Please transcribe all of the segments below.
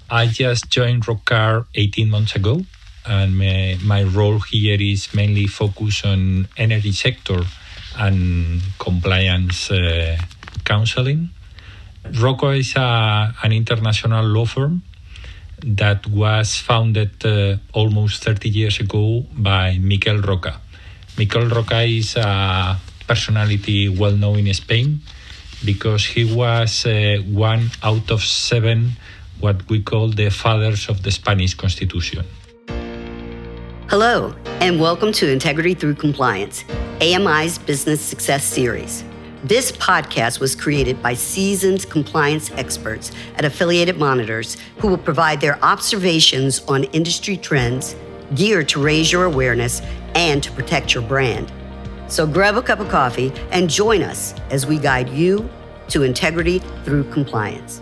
I just joined Rockcar 18 months ago, and my role here is mainly focused on energy sector and compliance counseling. Rockcar is an international law firm that was founded almost 30 years ago by Miquel Roca. Miquel Roca is a personality well known in Spain because he was one out of 7 what we call the fathers of the Spanish Constitution. Hello, and welcome to Integrity Through Compliance, AMI's Business Success Series. This podcast was created by seasoned compliance experts at Affiliated Monitors who will provide their observations on industry trends geared to raise your awareness and to protect your brand. So grab a cup of coffee and join us as we guide you to integrity through compliance.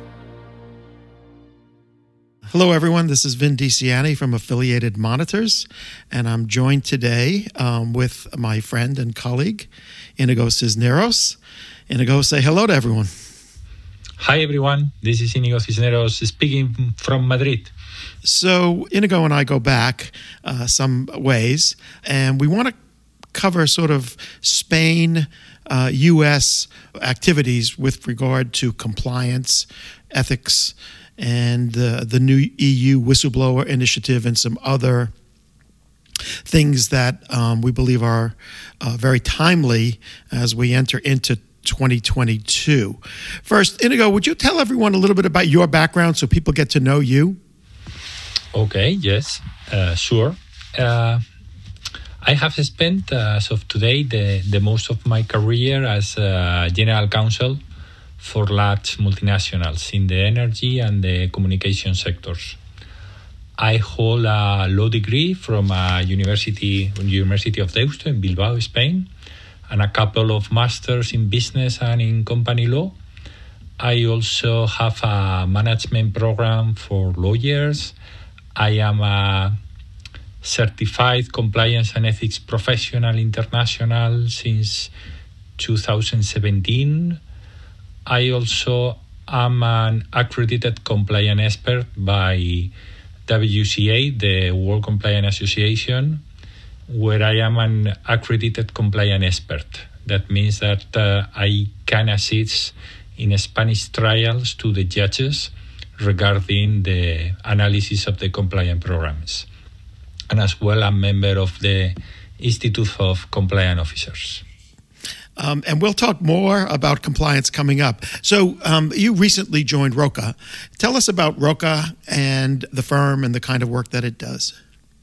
Hello, everyone. This is Vin DiCiani from Affiliated Monitors, and I'm joined today with my friend and colleague, Inigo Cisneros. Inigo, say hello to everyone. Hi, everyone. This is Inigo Cisneros speaking from Madrid. So Inigo and I go back some ways, and we want to cover sort of Spain, U.S. activities with regard to compliance, ethics, and the new EU whistleblower initiative and some other things that we believe are very timely as we enter into 2022. First, Inigo, would you tell everyone a little bit about your background so people get to know you? Okay, yes, sure. I have spent, as of today, the most of my career as general counsel for large multinationals in the energy and the communication sectors. I hold a law degree from University of Deusto in Bilbao, Spain, and a couple of masters in business and in company law. I also have a management program for lawyers. I am a certified compliance and ethics professional international since 2017. I also am an accredited compliance expert by WCA, the World Compliance Association, where I am an accredited compliance expert. That means that I can assist in Spanish trials to the judges regarding the analysis of the compliance programs. And as well, I'm a member of the Institute of Compliance Officers. And we'll talk more about compliance coming up. So you recently joined Roca. Tell us about Roca and the firm and the kind of work that it does.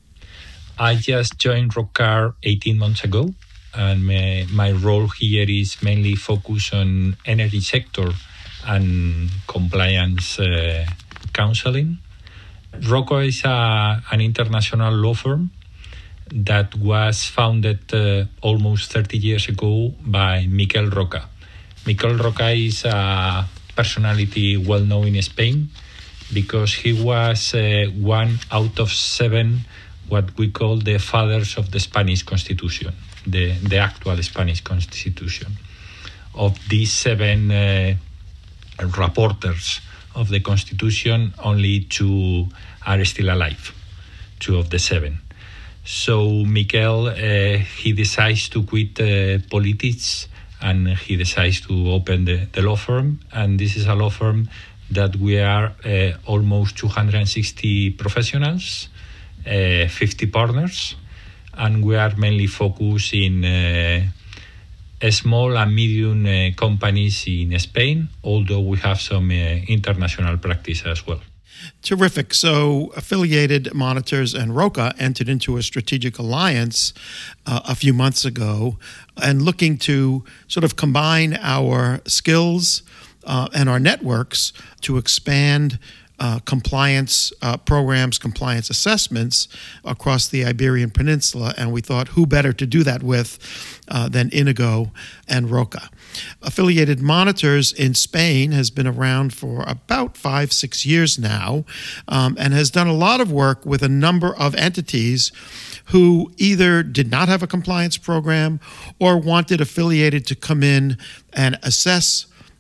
I just joined Rockcar 18 months ago, and my role here is mainly focused on energy sector and compliance counseling. Roca is an international law firm that was founded almost 30 years ago by Miquel Roca. Miquel Roca is a personality well known in Spain because he was one out of 7 what we call the fathers of the Spanish Constitution, the actual Spanish Constitution. Of these 7 rapporteurs of the Constitution, only 2 are still alive, 2 of the 7. So Miquel, he decides to quit politics and he decides to open the law firm. And this is a law firm that we are almost 260 professionals, 50 partners, and we are mainly focused in small and medium companies in Spain, although we have some international practice as well. Terrific. So Affiliated Monitors and Roca entered into a strategic alliance a few months ago and looking to sort of combine our skills and our networks to expand compliance programs, compliance assessments across the Iberian Peninsula. And we thought, who better to do that with than Inigo and Roca. Affiliated Monitors in Spain has been around for about 5-6 years now and has done a lot of work with a number of entities who either did not have a compliance program or wanted Affiliated to come in and assess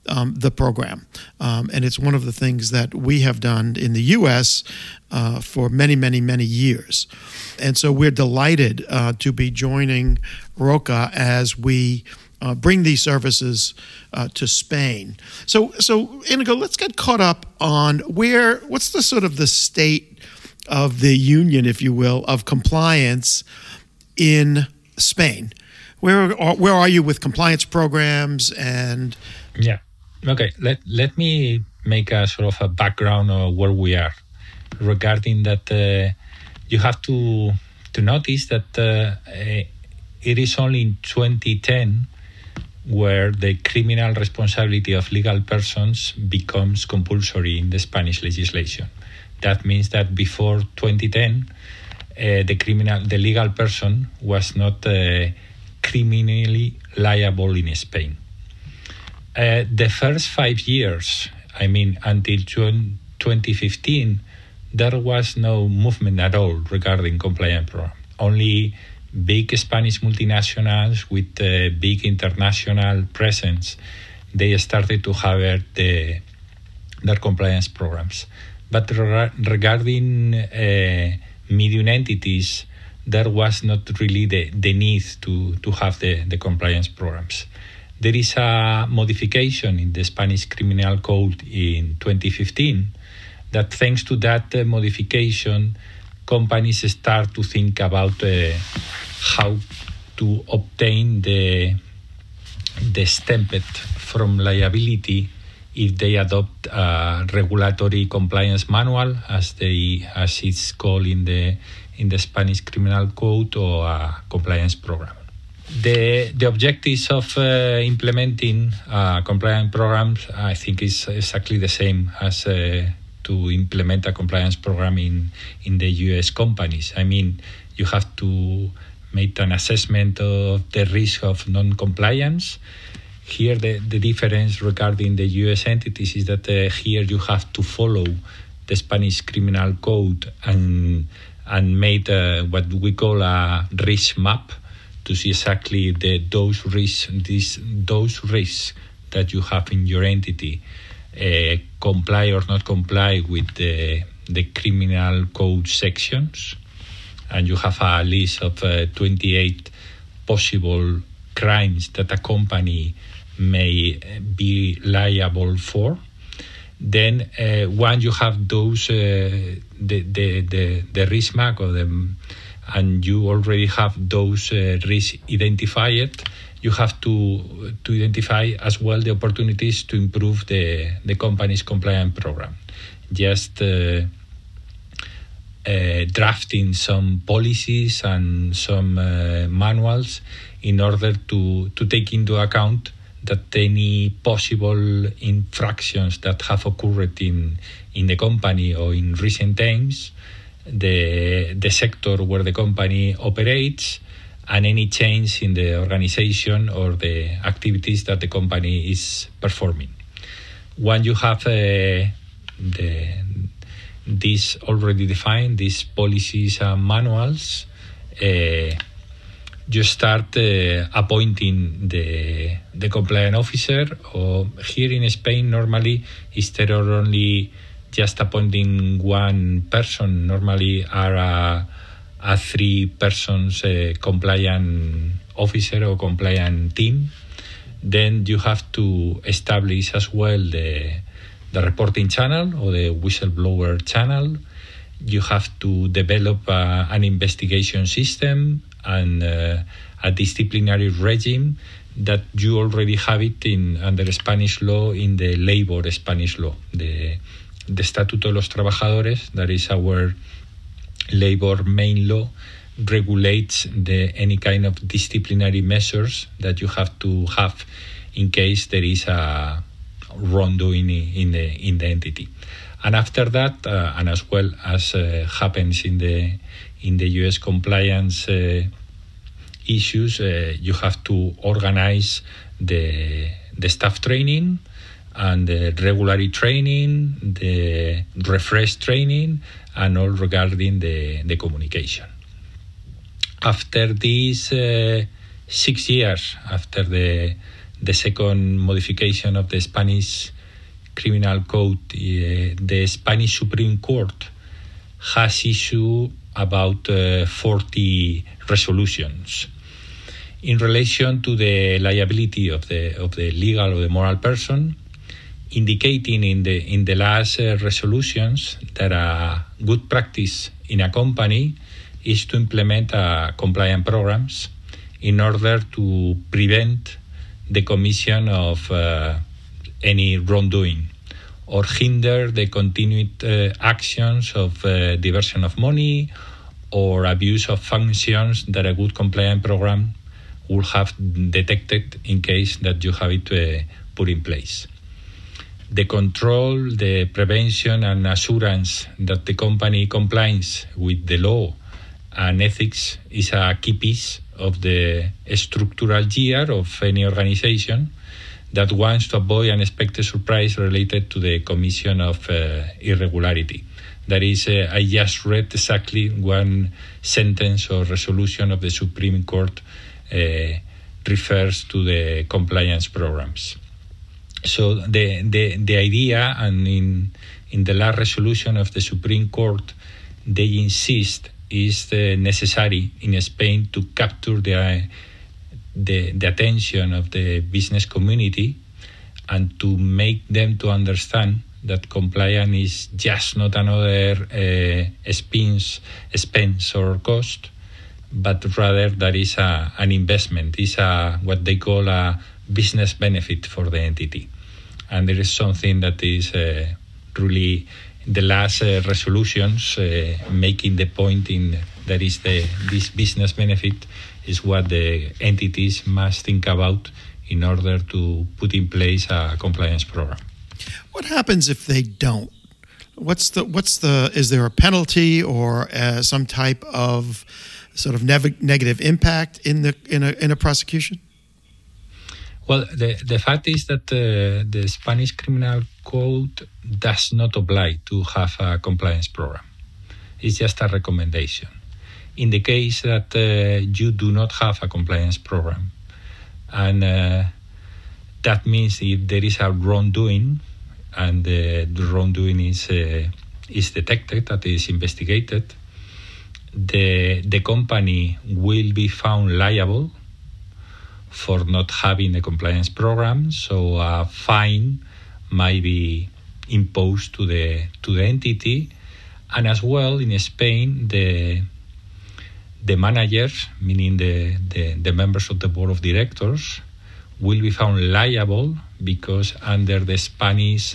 the program. And it's one of the things that we have done in the U.S. For many, many, many years. And so we're delighted to be joining Roca as we bring these services to Spain. So Inigo, let's get caught up on what's the sort of the state of the union, if you will, of compliance in Spain. Where are you with compliance programs and? Yeah. Okay. Let me make a sort of a background of where we are regarding that. You have to notice that it is only in 2010 where the criminal responsibility of legal persons becomes compulsory in the Spanish legislation. That means that before 2010, the legal person was not criminally liable in Spain. The first 5 years, until 2015, there was no movement at all regarding compliance program. Only big Spanish multinationals with big international presence, they started to have their compliance programs. But regarding medium entities, there was not really the need to have the compliance programs. There is a modification in the Spanish Criminal Code in 2015 that thanks to that modification, companies start to think about how to obtain the exempt from liability if they adopt a regulatory compliance manual, as it's called in the Spanish Criminal Code, or a compliance program. The objectives of implementing compliance programs, I think, is exactly the same as to implement a compliance program in the U.S. companies. You have to make an assessment of the risk of non-compliance. Here, the difference regarding the U.S. entities is that here you have to follow the Spanish Criminal Code and made what we call a risk map to see exactly those risks that you have in your entity comply or not comply with the criminal code sections. And you have a list of 28 possible crimes that a company may be liable for. Then once you have those the risk map and you already have those risks identified, you have to identify as well the opportunities to improve the company's compliance program. Just drafting some policies and some manuals in order to take into account that any possible infractions that have occurred in the company or in recent times, the sector where the company operates, and any change in the organization or the activities that the company is performing. When you have these already defined, these policies and manuals, you start appointing the compliance officer. Or here in Spain, normally, instead of only just appointing one person, normally are a 3 persons compliance officer or compliance team. Then you have to establish as well the reporting channel or the whistleblower channel. You have to develop an investigation system and a disciplinary regime that you already have it under Spanish law, in the labor Spanish law. The Estatuto de los Trabajadores, that is our labor main law, regulates any kind of disciplinary measures that you have to have in case there is a wrongdoing in the entity. And after that, and as well as happens in the US compliance issues, you have to organize the staff training and the regular training, the refresh training, and all regarding the communication. After these 6 years, after the the second modification of the Spanish Criminal Code, the Spanish Supreme Court has issued about 40 resolutions in relation to the liability of the legal or the moral person, indicating in the last resolutions that a good practice in a company is to implement compliance programs in order to prevent the commission of any wrongdoing or hinder the continued actions of diversion of money or abuse of functions that a good compliance program would have detected in case that you have it put in place. The control, the prevention and assurance that the company complies with the law and ethics is a key piece of the structural gear of any organization that wants to avoid unexpected surprise related to the commission of irregularity. That is, I just read exactly one sentence or resolution of the Supreme Court refers to the compliance programs. So the idea, and in the last resolution of the Supreme Court, they insist is necessary in Spain to capture the attention of the business community and to make them to understand that compliance is just not another expense or cost, but rather that is an investment, is what they call a business benefit for the entity. And there is something that is really the last resolutions making the point in that is this business benefit is what the entities must think about in order to put in place a compliance program. What happens if they don't? Is there a penalty or some type of sort of negative impact in a prosecution? Well, the fact is that the Spanish Criminal Code does not oblige to have a compliance program. It's just a recommendation. In the case that you do not have a compliance program, and that means if there is a wrongdoing, and the wrongdoing is detected, that is investigated, the company will be found liable for not having a compliance program. So a fine might be imposed to the entity, and as well in Spain the managers, meaning the members of the board of directors, will be found liable because under the Spanish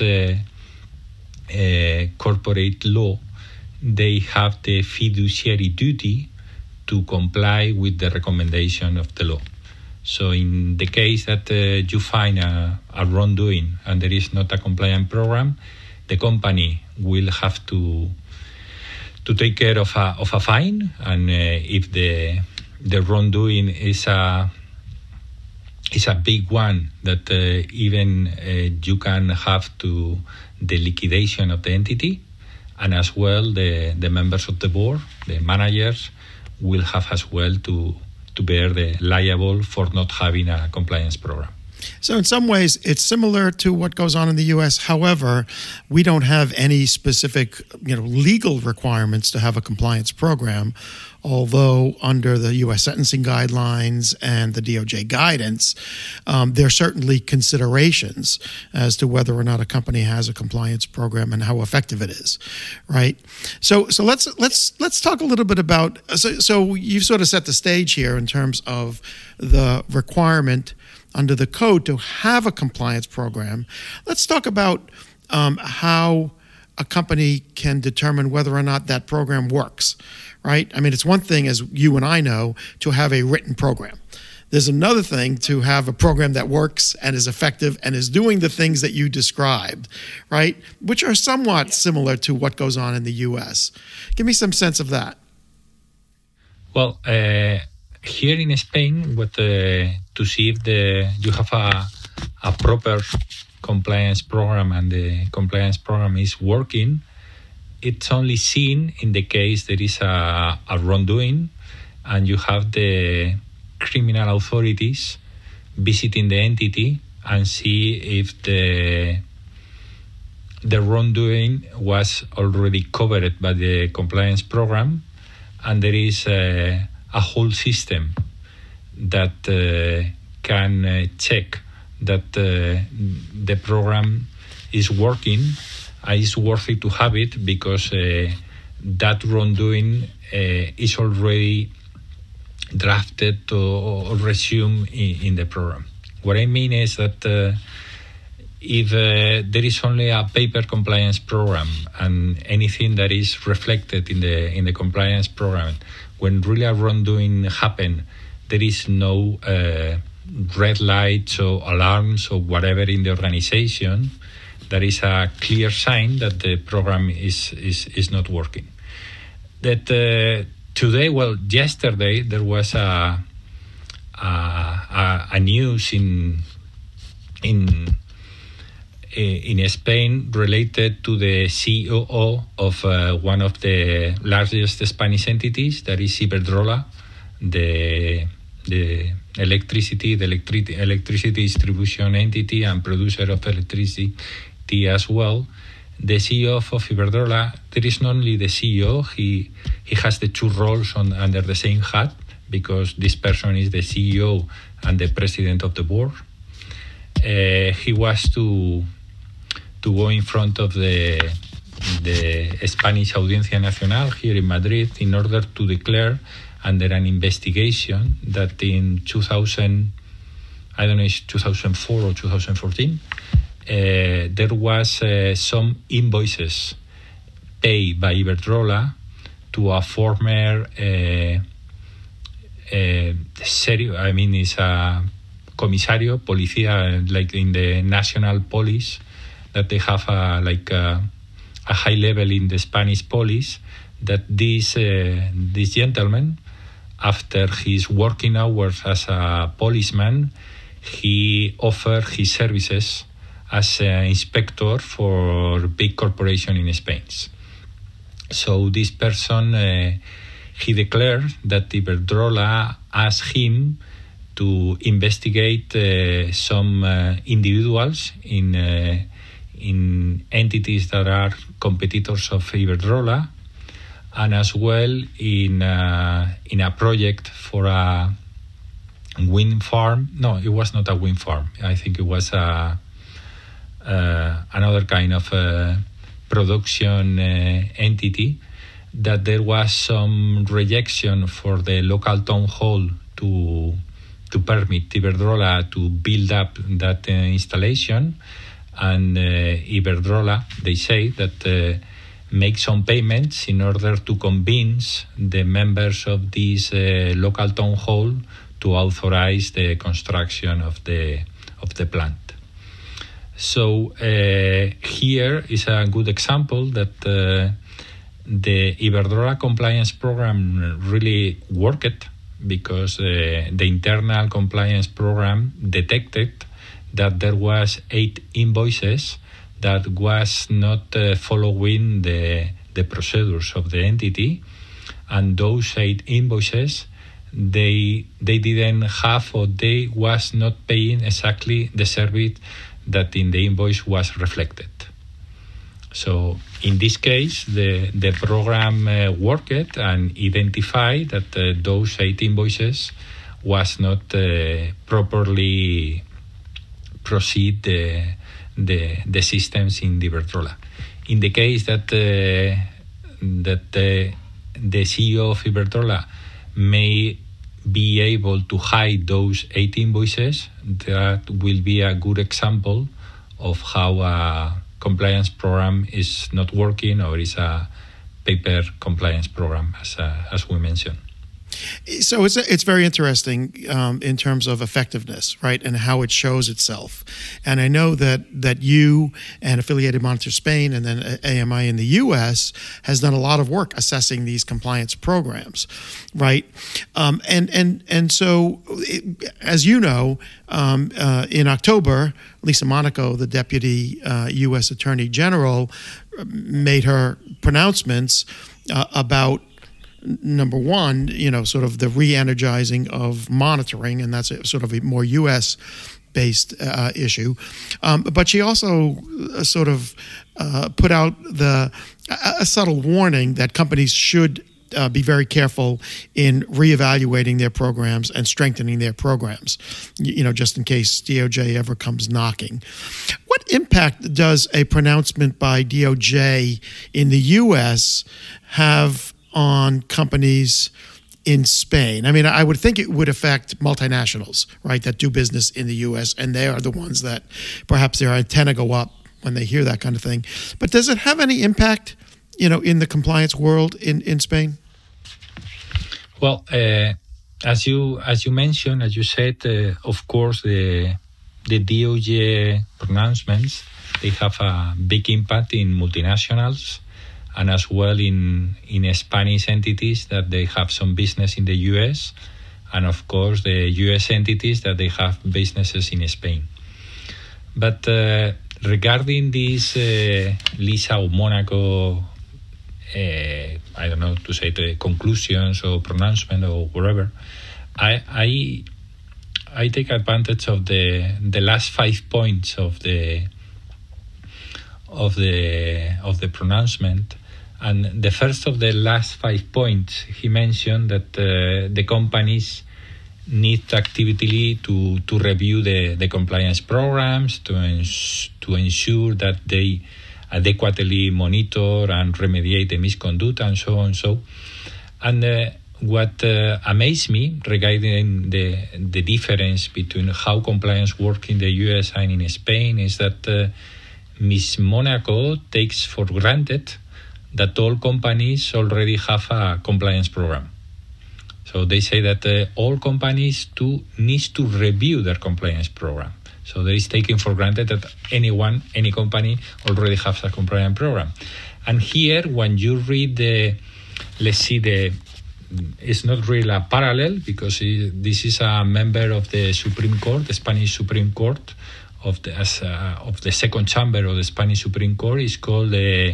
corporate law, they have the fiduciary duty to comply with the recommendation of the law. So in the case that you find a wrongdoing and there is not a compliant program, the company will have to take care of a fine, and if the wrongdoing is a big one, that even you can have to the liquidation of the entity, and as well the members of the board, the managers, will have as well to bear the liable for not having a compliance program. So in some ways, it's similar to what goes on in the U.S. However, we don't have any specific, legal requirements to have a compliance program, although under the U.S. sentencing guidelines and the DOJ guidance, there are certainly considerations as to whether or not a company has a compliance program and how effective it is, right? So let's talk a little bit about. So you've sort of set the stage here in terms of the requirement under the code to have a compliance program. Let's talk about how a company can determine whether or not that program works, right? I mean, it's one thing, as you and I know, to have a written program. There's another thing to have a program that works and is effective and is doing the things that you described, right? Which are somewhat similar to what goes on in the U.S. Give me some sense of that. Well, here in Spain, to see if you have a proper compliance program and the compliance program is working, it's only seen in the case there is a wrongdoing and you have the criminal authorities visiting the entity and see if the wrongdoing was already covered by the compliance program, and there is a whole system that can check that the program is working. It's worthy to have it because that wrongdoing is already drafted or resumed in the program. What I mean is that if there is only a paper compliance program and anything that is reflected in the compliance program, when really a wrongdoing happen, there is no red lights or alarms or whatever in the organization. That is a clear sign that the program is not working. That today, yesterday there was a news in Spain related to the CEO of one of the largest Spanish entities, that is Iberdrola, the electricity distribution entity and producer of electricity as well. The CEO of Iberdrola, there is not only the CEO, he has the two roles under the same hat, because this person is the CEO and the president of the board. He was to go in front of the Spanish Audiencia Nacional here in Madrid in order to declare under an investigation that in 2004 or 2014, there was some invoices paid by Iberdrola to a former it's a comisario, policía, like in the national police, that they have a high level in the Spanish police, that this gentleman, after his working hours as a policeman, he offered his services as an inspector for big corporation in Spain. So this person, he declared that Iberdrola asked him to investigate some individuals in entities that are competitors of Iberdrola, and as well in a project for a wind farm. No, it was not a wind farm. I think it was another kind of production entity, that there was some rejection for the local town hall to permit Iberdrola to build up that installation. And Iberdrola, they say that make some payments in order to convince the members of this local town hall to authorize the construction of the plant. So here is a good example that the Iberdrola compliance program really worked, because the internal compliance program detected that there was 8 invoices that was not following the procedures of the entity, and those 8 invoices, they didn't have, or they was not paying exactly the service that in the invoice was reflected. So in this case, the program worked and identified that those 8 invoices was not properly proceed the systems in Iberdrola. In the case that the CEO of Iberdrola may be able to hide those 8 invoices, that will be a good example of how a compliance program is not working, or is a paper compliance program, as we mentioned. So it's very interesting in terms of effectiveness, right, and how it shows itself. And I know that you and Affiliated Monitor Spain and then AMI in the U.S. has done a lot of work assessing these compliance programs, right? And so, as you know, in October, Lisa Monaco, the Deputy U.S. Attorney General, made her pronouncements about number one, sort of the re-energizing of monitoring, and that's sort of a more U.S.-based issue. But she also sort of put out a subtle warning that companies should be very careful in reevaluating their programs and strengthening their programs, just in case DOJ ever comes knocking. What impact does a pronouncement by DOJ in the U.S. have on companies in Spain? I mean, I would think it would affect multinationals, right, that do business in the U.S., and they are the ones that perhaps their antenna go up when they hear that kind of thing. But does it have any impact, in the compliance world in Spain? Well, as you mentioned, as you said, of course, the DOJ pronouncements, they have a big impact in multinationals and as well in Spanish entities that they have some business in the US, and of course the US entities that they have businesses in Spain. But regarding this Lisa or Monaco, I don't know to say the conclusions or pronouncement or whatever, I take advantage of the last 5 points of the pronouncement, and the first of the last 5 points he mentioned that the companies need actively to review the compliance programs to ensure that they adequately monitor and remediate the misconduct and so on. And what amazed me regarding the difference between how compliance works in the US and in Spain is that Ms. Monaco takes for granted that all companies already have a compliance program. So they say that all companies need to review their compliance program. So there is taken for granted that any company already has a compliance program. And here, when you read it's not really a parallel because this is a member of the Supreme Court, the Spanish Supreme Court, of the second chamber of the Spanish Supreme Court. It's called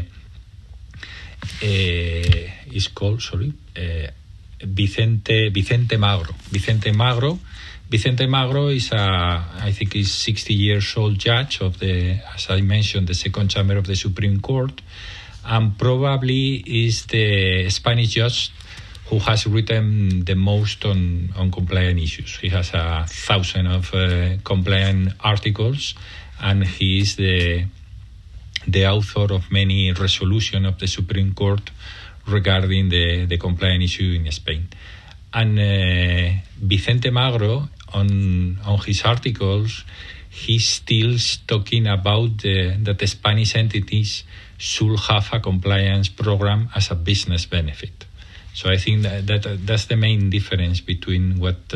Vicente Magro. Vicente Magro is I think he's 60 years old judge of as I mentioned, the second chamber of the Supreme Court, and probably is the Spanish judge who has written the most on compliance issues. He has 1,000 of compliance articles, and he is the author of many resolutions of the Supreme Court regarding the compliance issue in Spain. And Vicente Magro, on his articles, he's still talking about that the Spanish entities should have a compliance program as a business benefit. So I think that's the main difference between what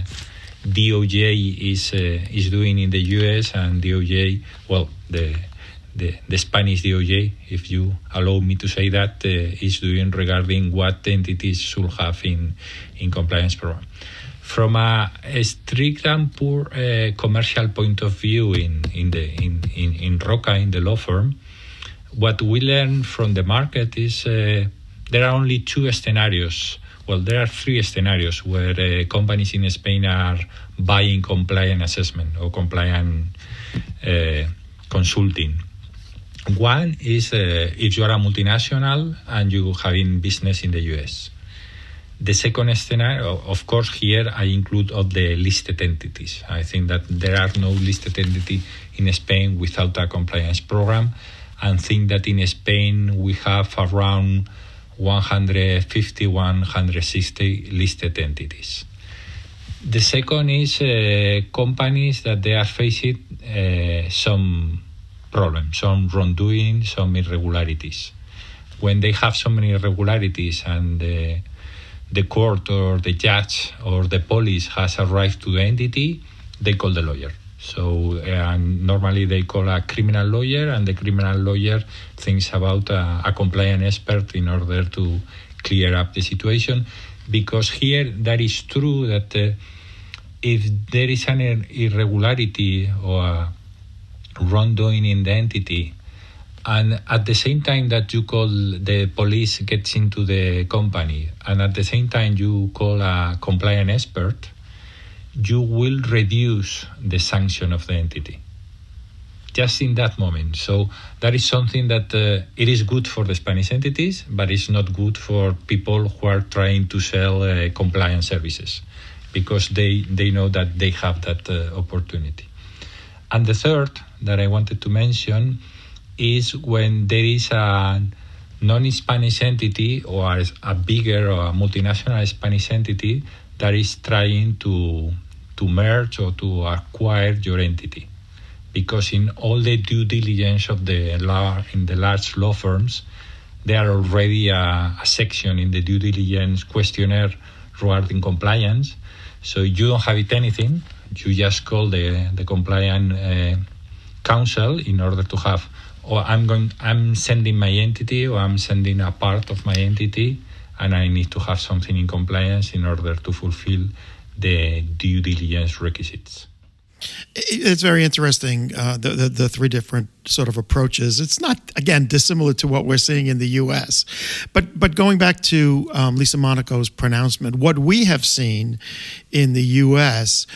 DOJ is doing in the US and DOJ, well, the Spanish DOJ, if you allow me to say that, is doing regarding what entities should have in compliance program. From a strict and poor commercial point of view in Roca, in the law firm, what we learn from the market is there are only two scenarios. Well, there are three scenarios where companies in Spain are buying compliance assessment or compliance consulting. One is if you are a multinational and you having business in the US. The second scenario, of course, here I include all the listed entities. I think that there are no listed entity in Spain without a compliance program, and think that in Spain we have around 150, 160 listed entities. The second is companies that they are facing some problems, some wrongdoing, some irregularities. When they have so many irregularities and the court or the judge or the police has arrived to the entity, they call the lawyer. So normally they call a criminal lawyer, and the criminal lawyer thinks about a compliance expert in order to clear up the situation. Because here that is true that if there is an irregularity or a wrongdoing in the entity And at the same time that you call the police gets into the company, and at the same time you call a compliance expert, you will reduce the sanction of the entity just in that moment. So that is something that it is good for the Spanish entities, but it's not good for people who are trying to sell compliance services, because they know that they have that opportunity. And the third that I wanted to mention is when there is a non-Spanish entity or a bigger or a multinational Spanish entity that is trying to merge or to acquire your entity. Because in all the due diligence of in the large law firms, there are already a section in the due diligence questionnaire regarding compliance. So you don't have anything. You just call the compliance counsel in order to have, or I'm sending my entity, or I'm sending a part of my entity, and I need to have something in compliance in order to fulfill the due diligence requisites. It's very interesting, the three different sort of approaches. It's not, again, dissimilar to what we're seeing in the U.S. But going back to Lisa Monaco's pronouncement, what we have seen in the U.S.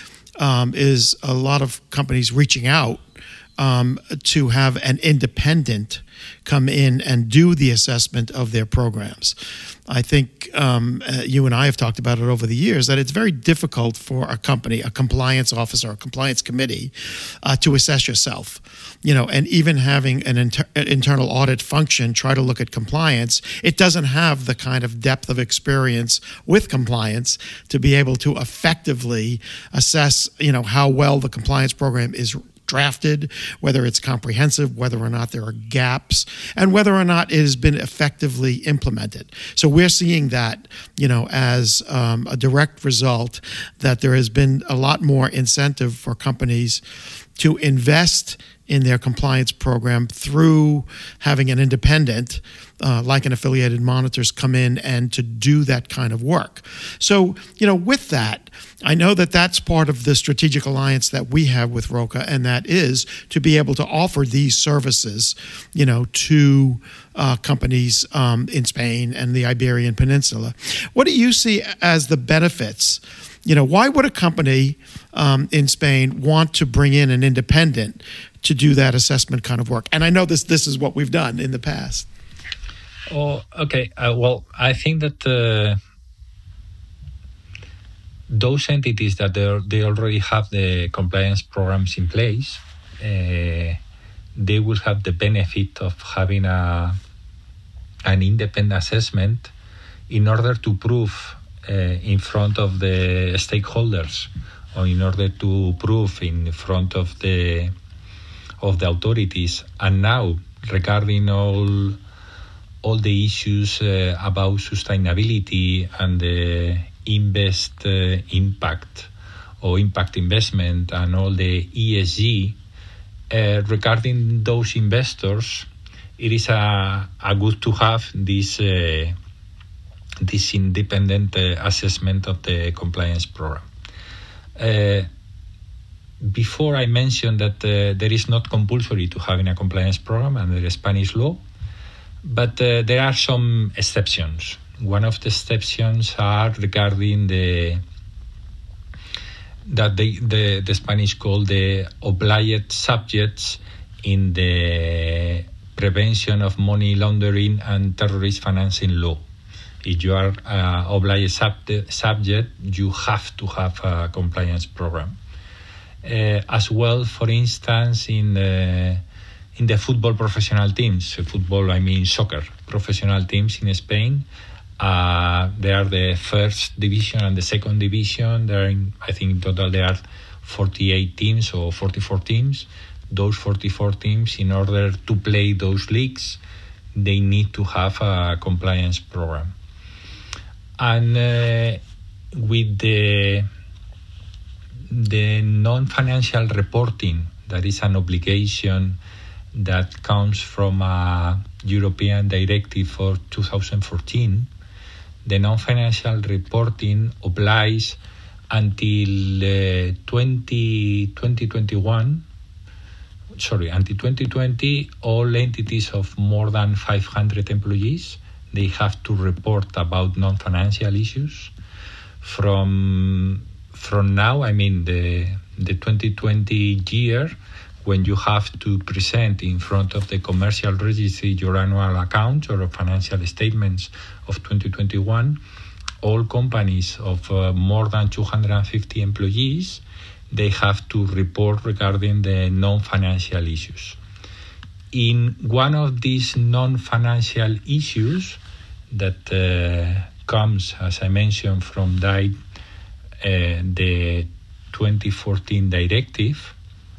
Is a lot of companies reaching out to have an independent come in and do the assessment of their programs. I think you and I have talked about it over the years, that it's very difficult for a company, a compliance officer, a compliance committee, to assess yourself. And even having an internal audit function try to look at compliance, it doesn't have the kind of depth of experience with compliance to be able to effectively assess, how well the compliance program is drafted, whether it's comprehensive, whether or not there are gaps, and whether or not it has been effectively implemented. So we're seeing that, as a direct result, that there has been a lot more incentive for companies to invest in their compliance program through having an independent, like an Affiliated Monitors, come in and to do that kind of work. So, with that, I know that that's part of the strategic alliance that we have with ROCA, and that is to be able to offer these services, to companies in Spain and the Iberian Peninsula. What do you see as the benefits? Why would a company in Spain want to bring in an independent to do that assessment kind of work? And I know this is what we've done in the past. Oh, okay. Well, I think that those entities that they already have the compliance programs in place, they will have the benefit of having an independent assessment in order to prove in front of the stakeholders, or in order to prove in front of the authorities. And now, regarding all the issues about sustainability and the impact or impact investment and all the ESG, regarding those investors, it is a good to have this independent assessment of the compliance program. Before I mentioned that there is not compulsory to having a compliance program under the Spanish law, but there are some exceptions. One of the exceptions are regarding the Spanish call the obliged subjects in the prevention of money laundering and terrorist financing law. If you are obliged subject, you have to have a compliance program. As well, for instance, in the football professional teams, football, I mean soccer professional teams in Spain, there are the first division and the second division. I think in total there are 48 teams or 44 teams. Those 44 teams, in order to play those leagues, they need to have a compliance program. And with the non-financial reporting, that is an obligation that comes from a European directive for 2014, the non-financial reporting applies until 2021, until 2020, all entities of more than 500 employees, they have to report about non-financial issues. From now, I mean the 2020 year, when you have to present in front of the commercial registry your annual accounts or financial statements of 2021, all companies of more than 250 employees, they have to report regarding the non-financial issues. In one of these non-financial issues that comes, as I mentioned, from the 2014 directive,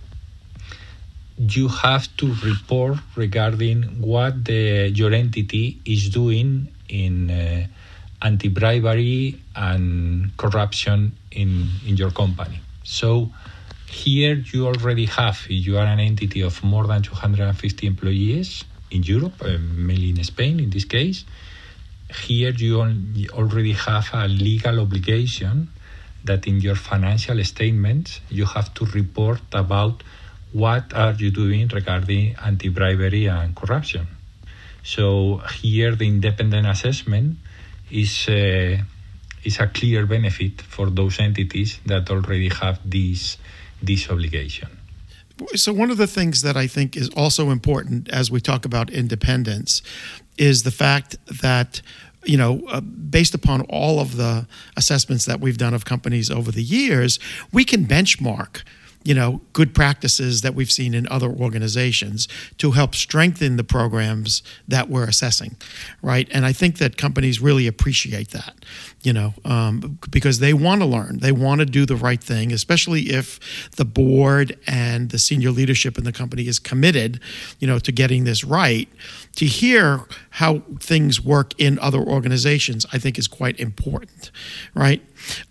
you have to report regarding what your entity is doing in anti-bribery and corruption in your company. So here you already have, if you are an entity of more than 250 employees in Europe, mainly in Spain in this case, here you already have a legal obligation that in your financial statements you have to report about what are you doing regarding anti-bribery and corruption. So here the independent assessment is a clear benefit for those entities that already have this obligation. So one of the things that I think is also important as we talk about independence is the fact that, based upon all of the assessments that we've done of companies over the years, we can benchmark good practices that we've seen in other organizations to help strengthen the programs that we're assessing, right? And I think that companies really appreciate that, because they want to learn. They want to do the right thing, especially if the board and the senior leadership in the company is committed, to getting this right. To hear how things work in other organizations, I think is quite important, right?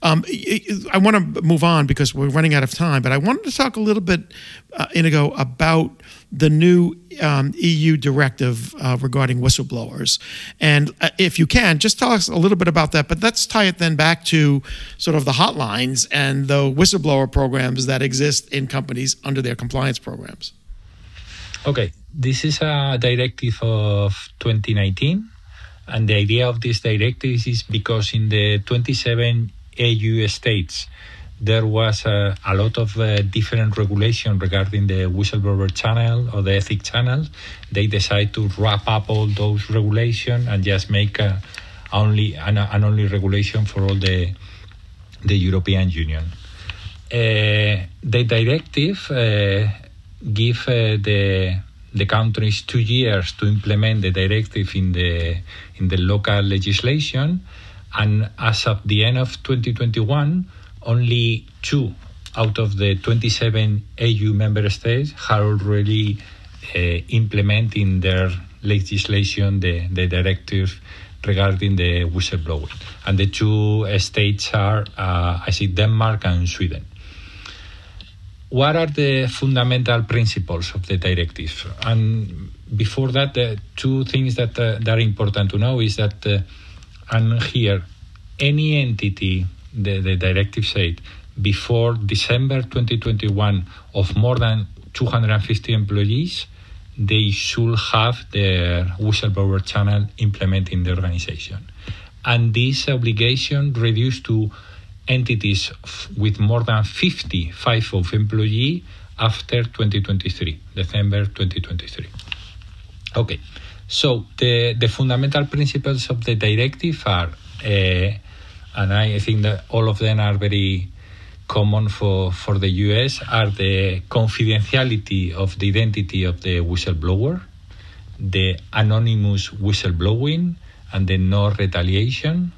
I want to move on because we're running out of time, but I wanted to talk a little bit, Inigo, about the new EU directive regarding whistleblowers. And if you can, just tell us a little bit about that, but let's tie it then back to sort of the hotlines and the whistleblower programs that exist in companies under their compliance programs. Okay, this is a directive of 2019, and the idea of this directive is because in the 27 EU states, there was a lot of different regulation regarding the whistleblower channel or the ethics channel. They decide to wrap up all those regulations and just make an only regulation for all the European Union. The directive give the countries 2 years to implement the directive in the local legislation, and as of the end of 2021, only 2 out of the 27 EU member states are already implementing their legislation the directive regarding the whistleblowing, and the 2 states are Denmark and Sweden. What are the fundamental principles of the directive? And before that, the 2 things that are important to know is that, and here, any entity, the directive said, before December 2021 of more than 250 employees, they should have their whistleblower channel implemented in the organization. And this obligation reduced to entities with more than 55 of employee after 2023, December 2023. Okay, so the fundamental principles of the directive are, and I think that all of them are very common for the US, are the confidentiality of the identity of the whistleblower, the anonymous whistleblowing, and the no retaliation.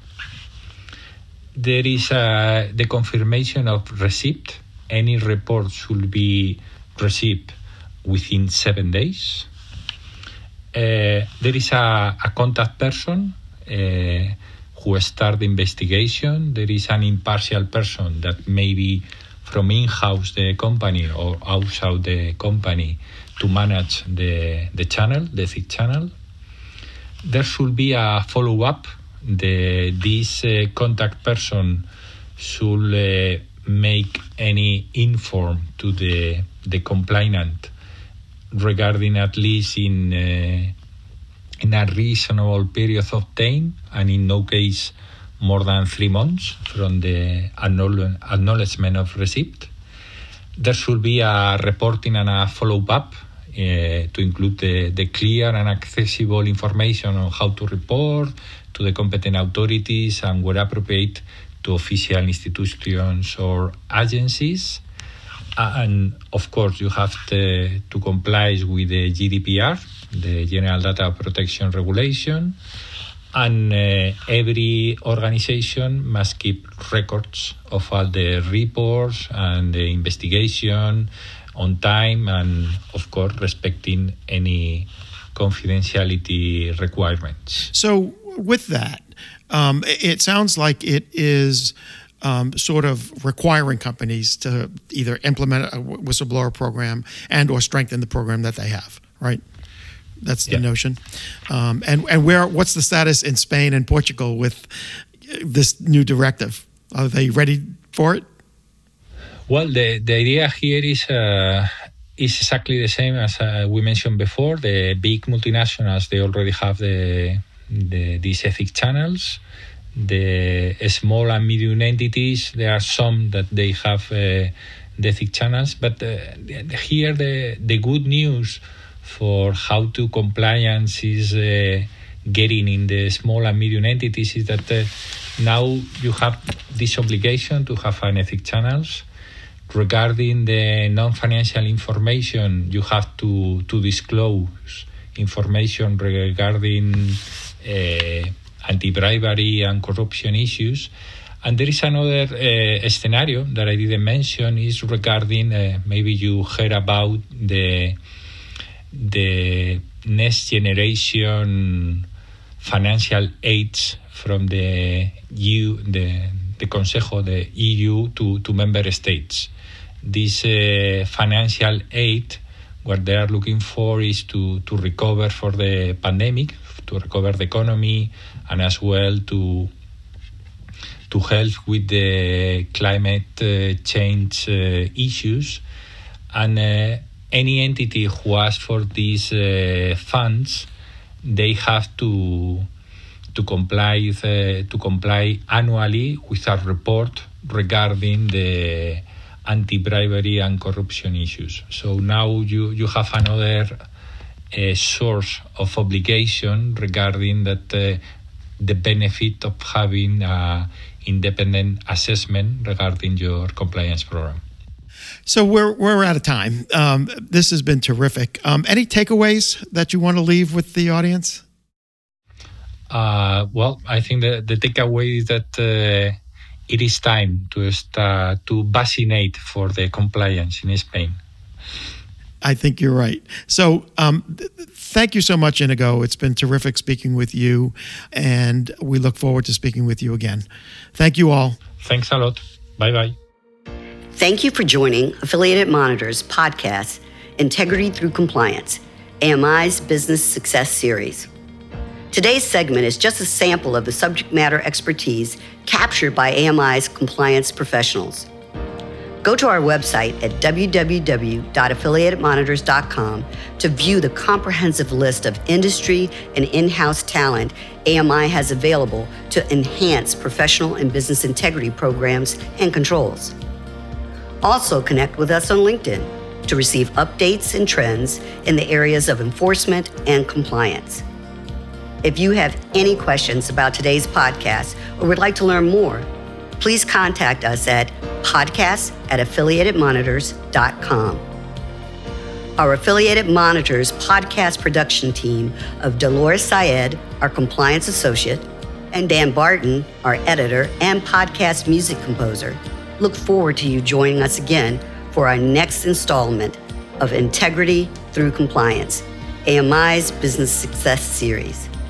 There is the confirmation of receipt. Any report should be received within 7 days. There is a contact person who start the investigation. There is an impartial person that may be from in-house the company or outside the company to manage the channel, the ethics channel. There should be a follow-up. This contact person should make any inform to the complainant regarding at least in a reasonable period of time, and in no case more than 3 months from the acknowledgement of receipt. There should be a reporting and a follow-up to include the clear and accessible information on how to report to the competent authorities and, where appropriate, to official institutions or agencies. And of course, you have to comply with the GDPR, the General Data Protection Regulation, and every organization must keep records of all the reports and the investigation on time, and of course respecting any confidentiality requirements. So with that, it sounds like it is sort of requiring companies to either implement a whistleblower program and or strengthen the program that they have, right? That's the notion. And what's the status in Spain and Portugal with this new directive? Are they ready for it? Well, the idea here is exactly the same as we mentioned before. The big multinationals, they already have these ethics channels. The small and medium entities, there are some that they have the ethics channels. But here the good news for how to compliance is getting in the small and medium entities is that now you have this obligation to have an ethics channels. Regarding the non-financial information, you have to disclose information regarding anti-bribery and corruption issues. And there is another scenario that I didn't mention, is regarding, maybe you heard about the next generation financial aids from the EU, the Consejo, the EU to member states. This financial aid, what they are looking for is to recover for the pandemic, to recover the economy, and as well to help with the climate change issues. And any entity who asks for these funds, they have to comply annually with a report regarding the anti-bribery and corruption issues. So now you have another source of obligation regarding that the benefit of having an independent assessment regarding your compliance program. So we're out of time. This has been terrific. Any takeaways that you want to leave with the audience? Well, I think the takeaway is that it is time to start to vaccinate for the compliance in Spain. I think you're right. So thank you so much, Inigo. It's been terrific speaking with you, and we look forward to speaking with you again. Thank you all. Thanks a lot. Bye-bye. Thank you for joining Affiliated Monitor's podcast, Integrity Through Compliance, AMI's Business Success Series. Today's segment is just a sample of the subject matter expertise captured by AMI's compliance professionals. Go to our website at www.affiliatedmonitors.com to view the comprehensive list of industry and in-house talent AMI has available to enhance professional and business integrity programs and controls. Also connect with us on LinkedIn to receive updates and trends in the areas of enforcement and compliance. If you have any questions about today's podcast or would like to learn more, please contact us at podcast@affiliatedmonitors.com. Our Affiliated Monitors podcast production team of Dolores Syed, our compliance associate, and Dan Barton, our editor and podcast music composer, look forward to you joining us again for our next installment of Integrity Through Compliance, AMI's Business Success Series.